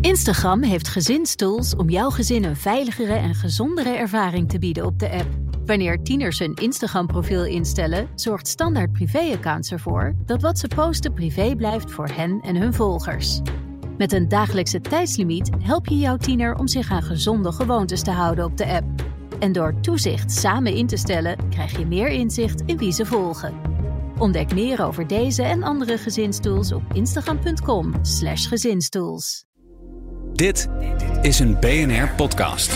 Instagram heeft gezinstools om jouw gezin een veiligere en gezondere ervaring te bieden op de app. Wanneer tieners hun Instagram-profiel instellen, zorgt Standaard Privé-accounts ervoor dat wat ze posten privé blijft voor hen en hun volgers. Met een dagelijkse tijdslimiet help je jouw tiener om zich aan gezonde gewoontes te houden op de app. En door toezicht samen in te stellen, krijg je meer inzicht in wie ze volgen. Ontdek meer over deze en andere gezinstools op instagram.com/gezinstools. Dit is een BNR-podcast.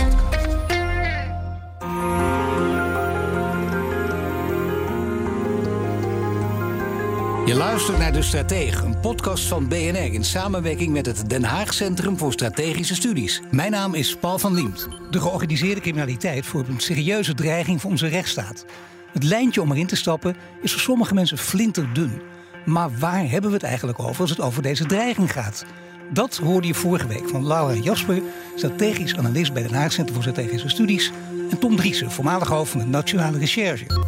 Je luistert naar De Stratege, een podcast van BNR in samenwerking met het Den Haag Centrum voor Strategische Studies. Mijn naam is Paul van Liemt. De georganiseerde criminaliteit vormt een serieuze dreiging voor onze rechtsstaat. Het lijntje om erin te stappen is voor sommige mensen flinterdun. Maar waar hebben we het eigenlijk over als het over deze dreiging gaat? Dat hoorde je vorige week van Laura Jasper, strategisch analist bij Den Haag Centrum voor Strategische Studies, en Tom Driessen, voormalig hoofd van de Nationale Recherche.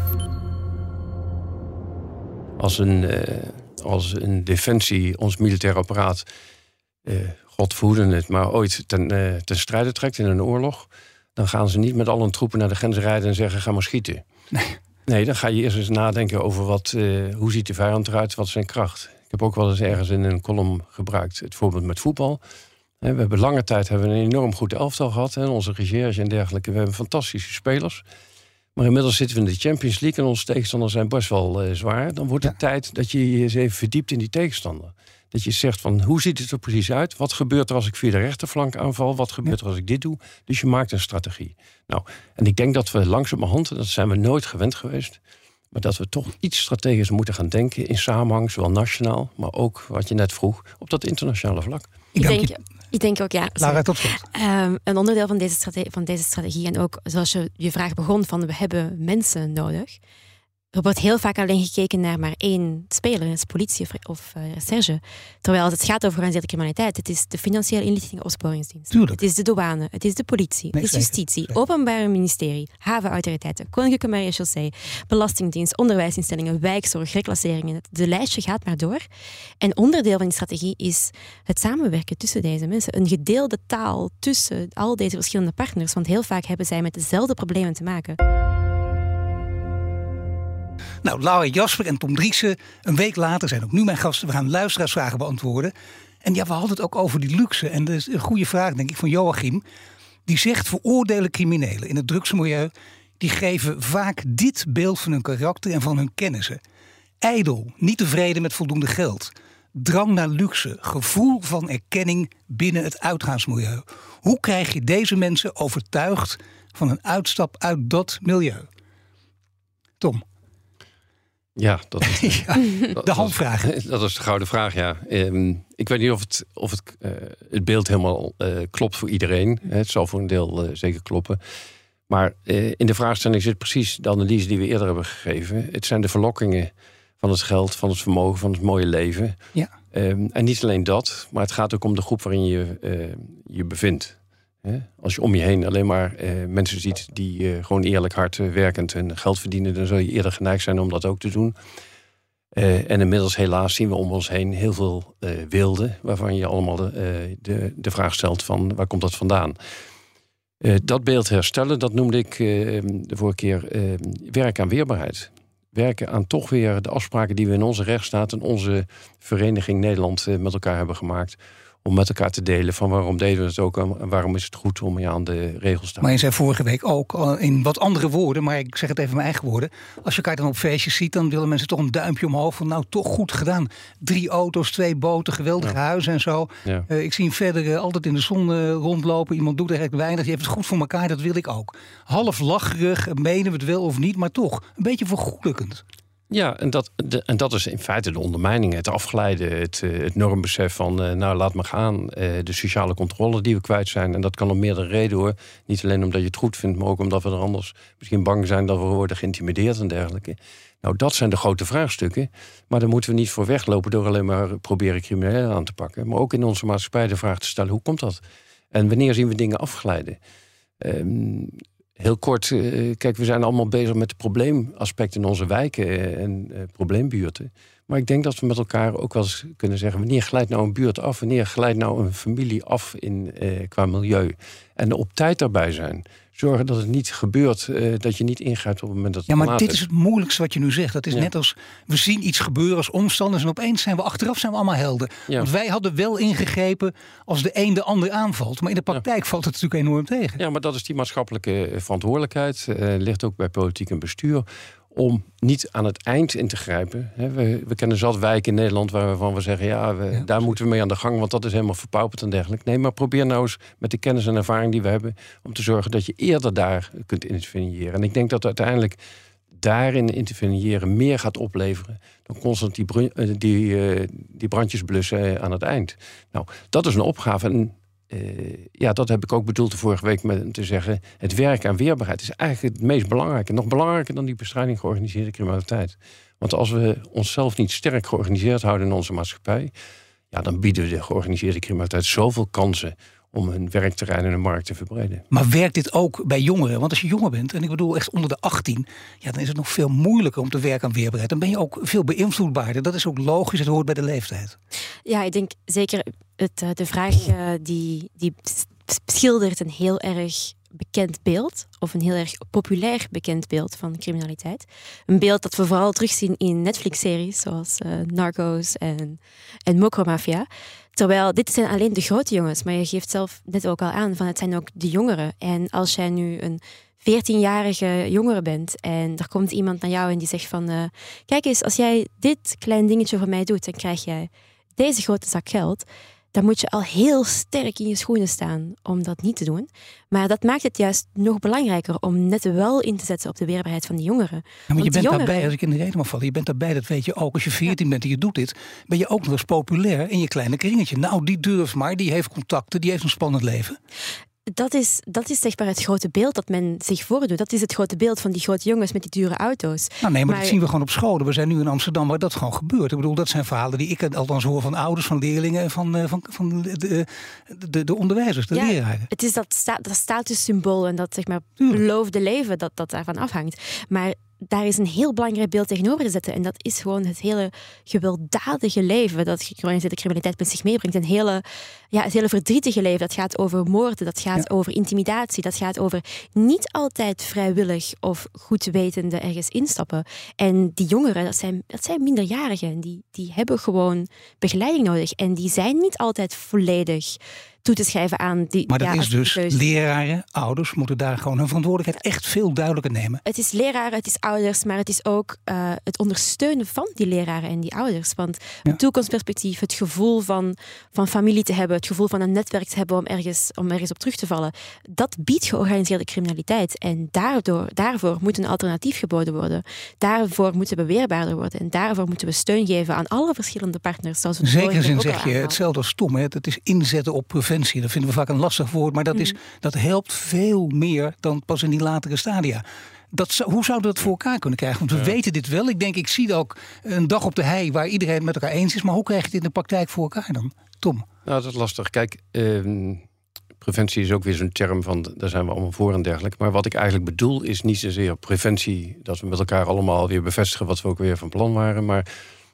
Als een defensie, ons militair apparaat, God verhoede het, maar ooit ten strijde trekt in een oorlog, dan gaan ze niet met al hun troepen naar de grens rijden en zeggen: ga maar schieten. Nee, dan ga je eerst eens nadenken over hoe ziet de vijand eruit, wat is zijn kracht. Ik heb ook wel eens ergens in een column gebruikt het voorbeeld met voetbal. We hebben lange tijd een enorm goed elftal gehad, onze recherche en dergelijke. We hebben fantastische spelers. Maar inmiddels zitten we in de Champions League en onze tegenstanders zijn best wel zwaar. Dan wordt het tijd dat je je eens even verdiept in die tegenstander. Dat je zegt van, hoe ziet het er precies uit? Wat gebeurt er als ik via de rechterflank aanval? Wat gebeurt er als ik dit doe? Dus je maakt een strategie. Nou, en ik denk dat we langzamerhand, dat zijn we nooit gewend geweest, maar dat we toch iets strategisch moeten gaan denken in samenhang, zowel nationaal, maar ook, wat je net vroeg, op dat internationale vlak. Ik denk ook, ja. Lara, tot slot. Een onderdeel van deze strategie, en ook zoals je vraag begon, van we hebben mensen nodig. Er wordt heel vaak alleen gekeken naar maar één speler, is politie of recherche. Terwijl als het gaat over georganiseerde criminaliteit, het is de financiële inlichting en opsporingsdienst. Tuurlijk. Het is de douane, het is de politie, het is justitie, openbaar ministerie, havenautoriteiten, koninklijke marechaussee, belastingdienst, onderwijsinstellingen, wijkzorg, reclasseringen. De lijstje gaat maar door. En onderdeel van die strategie is het samenwerken tussen deze mensen. Een gedeelde taal tussen al deze verschillende partners. Want heel vaak hebben zij met dezelfde problemen te maken. Nou, Laura Jasper en Tom Driessen, een week later zijn ook nu mijn gasten. We gaan luisteraarsvragen beantwoorden. En ja, we hadden het ook over die luxe. En dat is een goede vraag, denk ik, van Joachim. Die zegt, veroordelen criminelen in het drugsmilieu, die geven vaak dit beeld van hun karakter en van hun kennissen. Ijdel, niet tevreden met voldoende geld. Drang naar luxe, gevoel van erkenning binnen het uitgaansmilieu. Hoe krijg je deze mensen overtuigd van een uitstap uit dat milieu? Tom? Ja, dat is de handvraag. Dat is de gouden vraag, ja. Ik weet niet of het beeld helemaal klopt voor iedereen. Het zal voor een deel zeker kloppen. Maar in de vraagstelling zit precies de analyse die we eerder hebben gegeven. Het zijn de verlokkingen van het geld, van het vermogen, van het mooie leven. Ja. En niet alleen dat, maar het gaat ook om de groep waarin je je bevindt. Als je om je heen alleen maar mensen ziet die gewoon eerlijk hard werkend en geld verdienen, dan zul je eerder geneigd zijn om dat ook te doen. En inmiddels helaas zien we om ons heen heel veel wilden, waarvan je allemaal de vraag stelt van waar komt dat vandaan? Dat beeld herstellen, dat noemde ik de vorige keer werk aan weerbaarheid. Werken aan toch weer de afspraken die we in onze rechtsstaat en onze Vereniging Nederland met elkaar hebben gemaakt, om met elkaar te delen van waarom deden we het ook en waarom is het goed om je aan de regels te houden. Maar je zei vorige week ook in wat andere woorden, maar ik zeg het even in mijn eigen woorden. Als je elkaar dan op feestjes ziet, dan willen mensen toch een duimpje omhoog van nou toch goed gedaan. 3 auto's, 2 boten, geweldige huizen en zo. Ja. Ik zie hem verder altijd in de zon rondlopen. Iemand doet er echt weinig. Je hebt het goed voor elkaar, dat wil ik ook. Half lacherig, menen we het wel of niet, maar toch een beetje vergoelijkend. Ja, en dat is in feite de ondermijning, het afglijden, het normbesef van nou laat maar gaan. De sociale controle die we kwijt zijn. En dat kan om meerdere redenen hoor. Niet alleen omdat je het goed vindt, maar ook omdat we er anders misschien bang zijn dat we worden geïntimideerd en dergelijke. Nou, dat zijn de grote vraagstukken. Maar daar moeten we niet voor weglopen door alleen maar proberen criminelen aan te pakken. Maar ook in onze maatschappij de vraag te stellen, hoe komt dat? En wanneer zien we dingen afglijden? Heel kort, kijk, we zijn allemaal bezig met de probleemaspecten in onze wijken en probleembuurten. Maar ik denk dat we met elkaar ook wel eens kunnen zeggen, wanneer glijdt nou een buurt af? Wanneer glijdt nou een familie af qua milieu? En op tijd daarbij zijn. Zorgen dat het niet gebeurt, dat je niet ingrijpt op het moment dat het Ja, maar laat dit is het moeilijkste wat je nu zegt. Dat is net als, we zien iets gebeuren als omstanders en opeens zijn we achteraf allemaal helden. Ja. Want wij hadden wel ingegrepen als de een de ander aanvalt. Maar in de praktijk valt het natuurlijk enorm tegen. Ja, maar dat is die maatschappelijke verantwoordelijkheid. Ligt ook bij politiek en bestuur. Om niet aan het eind in te grijpen. We kennen zat wijken in Nederland waarvan we zeggen, daar moeten we mee aan de gang, want dat is helemaal verpauperd en dergelijke. Nee, maar probeer nou eens met de kennis en ervaring die we hebben, om te zorgen dat je eerder daar kunt interveneren. En ik denk dat uiteindelijk daarin interveneren meer gaat opleveren dan constant die brandjes blussen aan het eind. Nou, dat is een opgave. En dat heb ik ook bedoeld de vorige week met te zeggen, het werk aan weerbaarheid is eigenlijk het meest belangrijke. Nog belangrijker dan die bestrijding georganiseerde criminaliteit. Want als we onszelf niet sterk georganiseerd houden in onze maatschappij, dan bieden we de georganiseerde criminaliteit zoveel kansen om hun werkterrein en hun markt te verbreden. Maar werkt dit ook bij jongeren? Want als je jonger bent, en ik bedoel echt onder de 18... dan is het nog veel moeilijker om te werken aan weerbaarheid. Dan ben je ook veel beïnvloedbaarder. Dat is ook logisch, het hoort bij de leeftijd. Ja, ik denk zeker de vraag die schildert een heel erg bekend beeld, of een heel erg populair bekend beeld van criminaliteit. Een beeld dat we vooral terugzien in Netflix-series zoals Narcos en Mokromafia. Terwijl dit zijn alleen de grote jongens, maar je geeft zelf net ook al aan van het zijn ook de jongeren. En als jij nu een 14-jarige jongere bent en er komt iemand naar jou en die zegt van kijk eens, als jij dit klein dingetje voor mij doet, dan krijg jij deze grote zak geld. Dan moet je al heel sterk in je schoenen staan om dat niet te doen. Maar dat maakt het juist nog belangrijker om net wel in te zetten op de weerbaarheid van de jongeren. Ja, maar je bent daarbij, als ik in de reden mag vallen, je bent daarbij, dat weet je ook. Als je 14 bent en je doet dit, ben je ook nog eens populair in je kleine kringetje. Nou, die durft maar, die heeft contacten, die heeft een spannend leven. Dat is zeg maar het grote beeld dat men zich voordoet. Dat is het grote beeld van die grote jongens met die dure auto's. Nou nee, maar dat zien we gewoon op scholen. We zijn nu in Amsterdam waar dat gewoon gebeurt. Ik bedoel, dat zijn verhalen die ik althans hoor van ouders, van leerlingen en van de onderwijzers, de leraren. Het is dat statussymbool en dat zeg maar beloofde leven dat daarvan afhangt. Maar daar is een heel belangrijk beeld tegenover te zetten. En dat is gewoon het hele gewelddadige leven dat georganiseerde criminaliteit met zich meebrengt. Het hele verdrietige leven. Dat gaat over moorden, dat gaat over intimidatie. Dat gaat over niet altijd vrijwillig of goed wetende ergens instappen. En die jongeren, dat zijn minderjarigen. Die hebben gewoon begeleiding nodig. En die zijn niet altijd volledig toe te schrijven aan die. Maar dat is dus leraren, ouders moeten daar gewoon hun verantwoordelijkheid echt veel duidelijker nemen. Het is leraren, het is ouders, maar het is ook het ondersteunen van die leraren en die ouders. Want het toekomstperspectief, het gevoel van familie te hebben, het gevoel van een netwerk te hebben om ergens op terug te vallen, dat biedt georganiseerde criminaliteit. En daarvoor moet een alternatief geboden worden. Daarvoor moeten we weerbaarder worden. En daarvoor moeten we steun geven aan alle verschillende partners. Zoals we zeker zin zeg je hetzelfde als Tom. Het is inzetten op preventie. Dat vinden we vaak een lastig woord, maar dat helpt veel meer dan pas in die latere stadia. Hoe zouden we dat voor elkaar kunnen krijgen? Want we weten dit wel. Ik zie ook een dag op de hei waar iedereen het met elkaar eens is. Maar hoe krijg je dit in de praktijk voor elkaar dan? Tom? Nou, dat is lastig. Kijk, preventie is ook weer zo'n term van, daar zijn we allemaal voor en dergelijke. Maar wat ik eigenlijk bedoel is niet zozeer preventie, dat we met elkaar allemaal weer bevestigen wat we ook weer van plan waren. Maar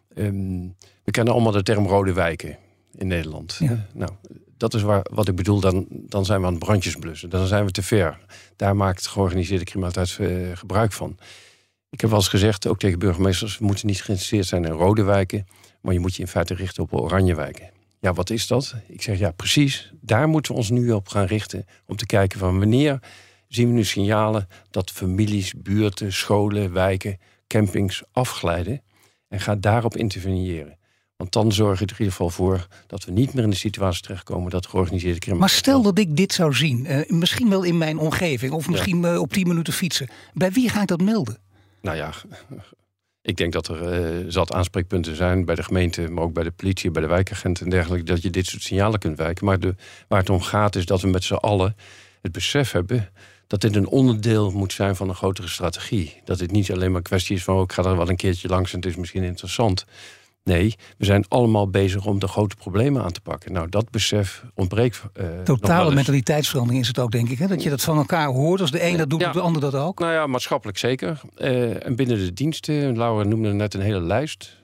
we kennen allemaal de term rode wijken in Nederland. Ja. Nou, dat is wat ik bedoel, dan zijn we aan het brandjes blussen. Dan zijn we te ver. Daar maakt georganiseerde criminaliteit gebruik van. Ik heb wel eens gezegd, ook tegen burgemeesters, we moeten niet geïnteresseerd zijn in rode wijken, maar je moet je in feite richten op oranje wijken. Ja, wat is dat? Ik zeg, ja, precies. Daar moeten we ons nu op gaan richten. Om te kijken van wanneer zien we nu signalen dat families, buurten, scholen, wijken, campings afglijden. En ga daarop interveneren. Want dan zorg je er in ieder geval voor dat we niet meer in de situatie terechtkomen dat georganiseerde criminaliteit. Maar stel dat ik dit zou zien, misschien wel in mijn omgeving of misschien op 10 minuten fietsen. Bij wie ga ik dat melden? Nou ja, ik denk dat er zat aanspreekpunten zijn bij de gemeente, maar ook bij de politie, bij de wijkagenten en dergelijke, dat je dit soort signalen kunt wijken. Maar waar het om gaat is dat we met z'n allen het besef hebben dat dit een onderdeel moet zijn van een grotere strategie. Dat dit niet alleen maar een kwestie is van ik ga er wel een keertje langs en het is misschien interessant. Nee, we zijn allemaal bezig om de grote problemen aan te pakken. Nou, dat besef ontbreekt. Totale mentaliteitsverandering is het ook, denk ik. Hè? Dat je dat van elkaar hoort. Als de een dat doet, doet de ander dat ook. Nou ja, maatschappelijk zeker. En binnen de diensten, Laura noemde net een hele lijst.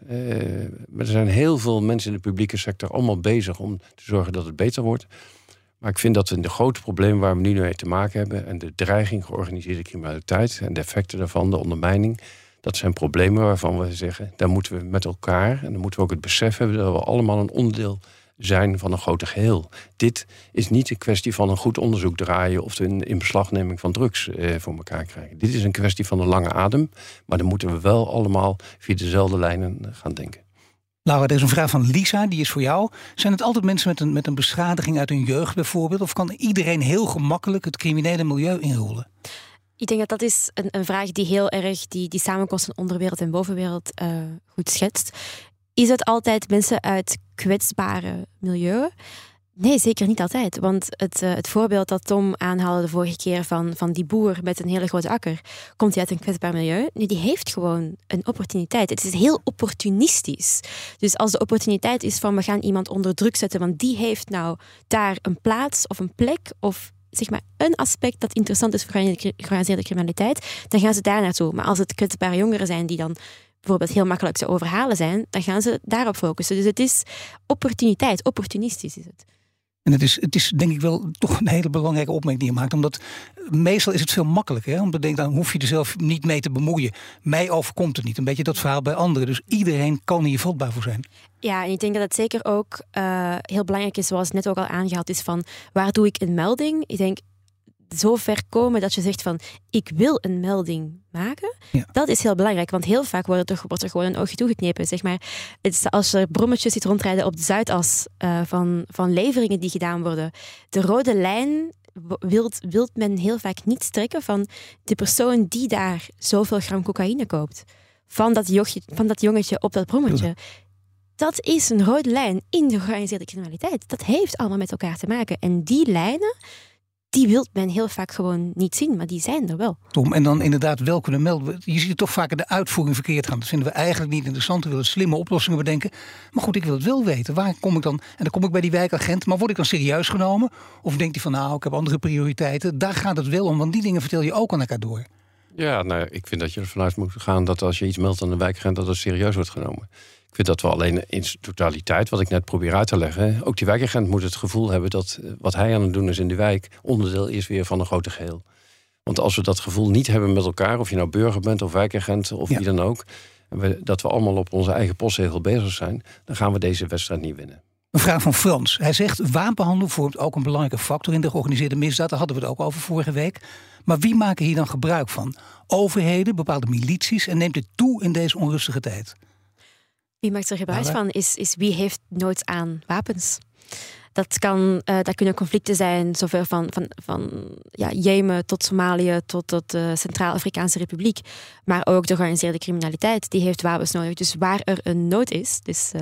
Er zijn heel veel mensen in de publieke sector allemaal bezig om te zorgen dat het beter wordt. Maar ik vind dat we de grote problemen waar we nu mee te maken hebben, en de dreiging georganiseerde criminaliteit en de effecten daarvan, de ondermijning, dat zijn problemen waarvan we zeggen, daar moeten we met elkaar, en dan moeten we ook het besef hebben dat we allemaal een onderdeel zijn van een groter geheel. Dit is niet een kwestie van een goed onderzoek draaien of een inbeslagneming van drugs voor elkaar krijgen. Dit is een kwestie van een lange adem, maar dan moeten we wel allemaal via dezelfde lijnen gaan denken. Laura, er is een vraag van Lisa, die is voor jou. Zijn het altijd mensen met een beschadiging uit hun jeugd bijvoorbeeld? Of kan iedereen heel gemakkelijk het criminele milieu inrollen? Ik denk dat is een vraag die heel erg die samenkomst van onderwereld en bovenwereld goed schetst. Is het altijd mensen uit kwetsbare milieu? Nee, zeker niet altijd. Want het voorbeeld dat Tom aanhaalde de vorige keer van die boer met een hele grote akker, komt hij uit een kwetsbaar milieu? Nee, die heeft gewoon een opportuniteit. Het is heel opportunistisch. Dus als de opportuniteit is van we gaan iemand onder druk zetten, want die heeft nou daar een plaats of een plek of zeg maar een aspect dat interessant is voor georganiseerde criminaliteit, dan gaan ze daar naartoe. Maar als het kwetsbare jongeren zijn die dan bijvoorbeeld heel makkelijk te overhalen zijn, dan gaan ze daarop focussen. Dus het is opportuniteit, opportunistisch is het. En het is denk ik wel toch een hele belangrijke opmerking die je maakt. Omdat meestal is het veel makkelijker. Hè? Om te denken, dan hoef je er zelf niet mee te bemoeien. Mij overkomt het niet. Een beetje dat verhaal bij anderen. Dus iedereen kan hier vatbaar voor zijn. Ja, en ik denk dat het zeker ook heel belangrijk is, zoals net ook al aangehaald is, van waar doe ik een melding? Ik denk, zo ver komen dat je zegt van ik wil een melding maken. Ja. Dat is heel belangrijk, want heel vaak wordt er gewoon een oogje toegeknepen. Zeg maar. Het is als er brommetjes ziet rondrijden op de Zuidas van leveringen die gedaan worden. De rode lijn wilt men heel vaak niet strekken van de persoon die daar zoveel gram cocaïne koopt. Van dat jongetje op dat brommetje. Ja. Dat is een rode lijn in de georganiseerde criminaliteit. Dat heeft allemaal met elkaar te maken. En die lijnen, die wil men heel vaak gewoon niet zien, maar die zijn er wel. Tom, en dan inderdaad wel kunnen melden. Je ziet het toch vaker de uitvoering verkeerd gaan. Dat vinden we eigenlijk niet interessant. We willen slimme oplossingen bedenken. Maar goed, ik wil het wel weten. Waar kom ik dan? En dan kom ik bij die wijkagent. Maar word ik dan serieus genomen? Of denkt hij van nou, ik heb andere prioriteiten? Daar gaat het wel om, want die dingen vertel je ook aan elkaar door. Ja, nou, ik vind dat je ervan uit moet gaan dat als je iets meldt aan de wijkagent, dat het serieus wordt genomen. Ik vind dat we alleen in totaliteit, wat ik net probeer uit te leggen, ook die wijkagent moet het gevoel hebben dat wat hij aan het doen is in de wijk onderdeel is weer van een grote geheel. Want als we dat gevoel niet hebben met elkaar, of je nou burger bent of wijkagent of wie dan ook, dat we allemaal op onze eigen postzegel bezig zijn, dan gaan we deze wedstrijd niet winnen. Een vraag van Frans. Hij zegt, wapenhandel vormt ook een belangrijke factor in de georganiseerde misdaad. Daar hadden we het ook over vorige week. Maar wie maken hier dan gebruik van? Overheden, bepaalde milities, en neemt dit toe in deze onrustige tijd? Wie maakt er gebruik van is wie heeft nood aan wapens. Dat kunnen conflicten zijn, zowel van Jemen tot Somalië tot de Centraal-Afrikaanse Republiek. Maar ook de georganiseerde criminaliteit, die heeft wapens nodig. Dus waar er een nood is,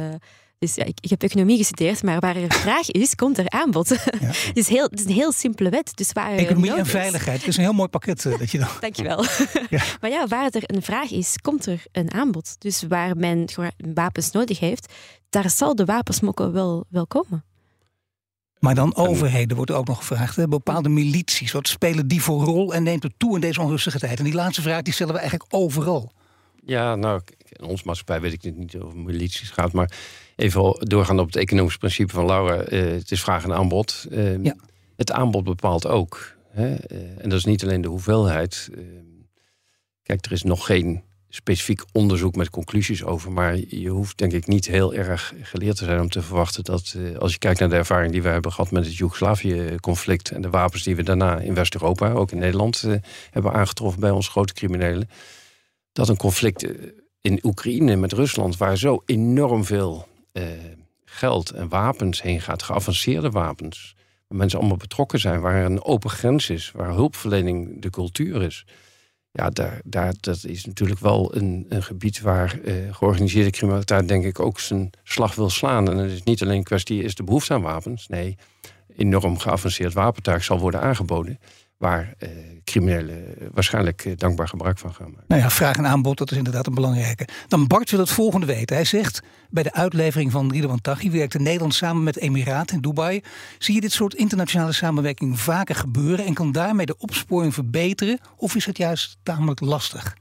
ik heb economie gestudeerd, maar waar er een vraag is, komt er aanbod. Ja. Het is een heel simpele wet. Dus waar economie en veiligheid, het is een heel mooi pakket dat je dan... Dankjewel. Ja. Maar ja, waar er een vraag is, komt er een aanbod. Dus waar men wapens nodig heeft, daar zal de wapensmokkel wel komen. Maar dan overheden wordt er ook nog gevraagd. Hè? Bepaalde milities, wat spelen die voor rol en neemt het toe in deze onrustige tijd? En die laatste vraag die stellen we eigenlijk overal. Ja, nou, in onze maatschappij weet ik niet over milities gaat, maar even doorgaan op het economisch principe van Laura. Het is vraag en aanbod. Het aanbod bepaalt ook. Hè? En dat is niet alleen de hoeveelheid. Kijk, er is nog geen specifiek onderzoek met conclusies over, maar je hoeft denk ik niet heel erg geleerd te zijn om te verwachten dat als je kijkt naar de ervaring die we hebben gehad met het Joegoslavië-conflict en de wapens die we daarna in West-Europa, ook in Nederland, hebben aangetroffen bij onze grote criminelen, dat een conflict in Oekraïne met Rusland, waar zo enorm veel geld en wapens heen gaat, geavanceerde wapens, waar mensen allemaal betrokken zijn, waar er een open grens is, waar hulpverlening de cultuur is. Ja, dat is natuurlijk wel een gebied waar georganiseerde criminaliteit denk ik ook zijn slag wil slaan. En het is niet alleen een kwestie, is de behoefte aan wapens? Nee, enorm geavanceerd wapentuig zal worden aangeboden. waar criminelen waarschijnlijk dankbaar gebruik van gaan maken. Nou ja, vraag en aanbod, dat is inderdaad een belangrijke. Dan Bart wil het volgende weten. Hij zegt, bij de uitlevering van Ridwan Taghi werkte Nederland samen met Emiraten in Dubai. Zie je dit soort internationale samenwerking vaker gebeuren en kan daarmee de opsporing verbeteren? Of is het juist tamelijk lastig?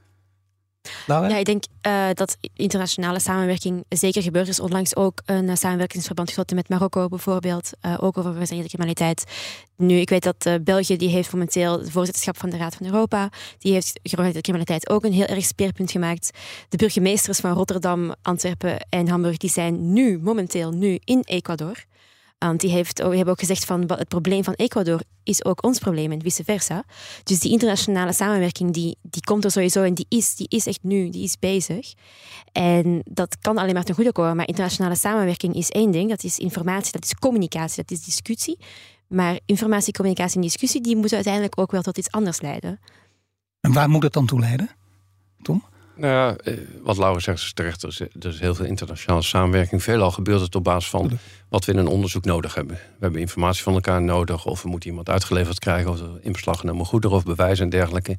Laura? Ja, ik denk dat internationale samenwerking zeker gebeurt. Er is onlangs ook een samenwerkingsverband gesloten met Marokko bijvoorbeeld. Ook over organiseerde criminaliteit. Nu, ik weet dat België die heeft momenteel het voorzitterschap van de Raad van Europa. Die heeft georganiseerde criminaliteit ook een heel erg speerpunt gemaakt. De burgemeesters van Rotterdam, Antwerpen en Hamburg die zijn momenteel in Ecuador. Die hebben ook gezegd van het probleem van Ecuador is ook ons probleem en vice versa. Dus die internationale samenwerking die komt er sowieso en die is echt nu, die is bezig. En dat kan alleen maar ten goede komen. Maar internationale samenwerking is één ding. Dat is informatie, dat is communicatie, dat is discussie. Maar informatie, communicatie en discussie die moeten uiteindelijk ook wel tot iets anders leiden. En waar moet het dan toe leiden, Tom? Nou ja, wat Laura zegt is terecht. Er is heel veel internationale samenwerking. Veelal gebeurt het op basis van wat we in een onderzoek nodig hebben. We hebben informatie van elkaar nodig. Of we moeten iemand uitgeleverd krijgen. Of er in beslag genomen goederen of bewijzen en dergelijke.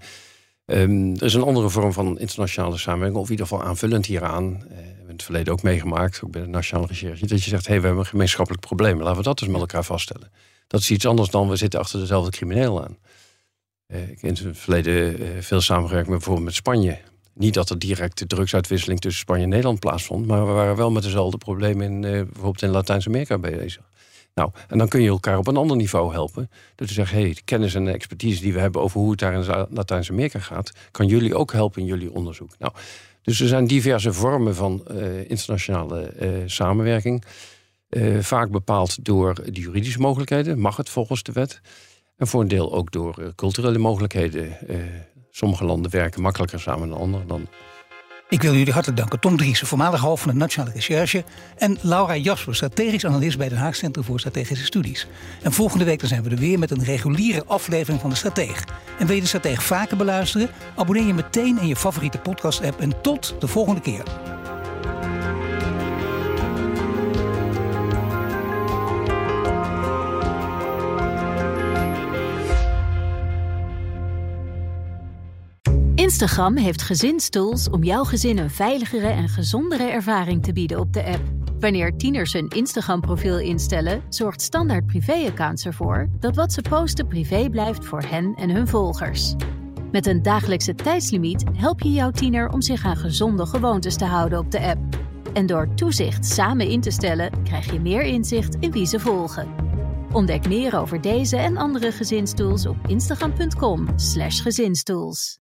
Er is een andere vorm van internationale samenwerking. Of in ieder geval aanvullend hieraan. We hebben het verleden ook meegemaakt. Ook bij de Nationale Recherche. Dat je zegt, we hebben een gemeenschappelijk probleem. Laten we dat dus met elkaar vaststellen. Dat is iets anders dan we zitten achter dezelfde crimineel aan. Ik heb in het verleden veel samengewerkt met bijvoorbeeld met Spanje. Niet dat er direct de drugsuitwisseling tussen Spanje en Nederland plaatsvond, maar we waren wel met dezelfde problemen bijvoorbeeld in Latijns-Amerika bezig. Nou, en dan kun je elkaar op een ander niveau helpen. Door te zeggen, de kennis en de expertise die we hebben over hoe het daar in Latijns-Amerika gaat, kan jullie ook helpen in jullie onderzoek. Nou, dus er zijn diverse vormen van internationale samenwerking. Vaak bepaald door de juridische mogelijkheden, mag het volgens de wet. En voor een deel ook door culturele mogelijkheden. Sommige landen werken makkelijker samen dan andere landen. Ik wil jullie hartelijk danken. Tom Driessen, voormalig hoofd van de Nationale Recherche. En Laura Jasper, strategisch analist bij Den Haag Centrum voor Strategische Studies. En volgende week dan zijn we er weer met een reguliere aflevering van De Strateeg. En wil je De Strateeg vaker beluisteren? Abonneer je meteen in je favoriete podcast-app. En tot de volgende keer. Instagram heeft gezinstools om jouw gezin een veiligere en gezondere ervaring te bieden op de app. Wanneer tieners hun Instagram-profiel instellen, zorgt Standaard Privé-accounts ervoor dat wat ze posten privé blijft voor hen en hun volgers. Met een dagelijkse tijdslimiet help je jouw tiener om zich aan gezonde gewoontes te houden op de app. En door toezicht samen in te stellen, krijg je meer inzicht in wie ze volgen. Ontdek meer over deze en andere gezinstools op instagram.com/gezinstools.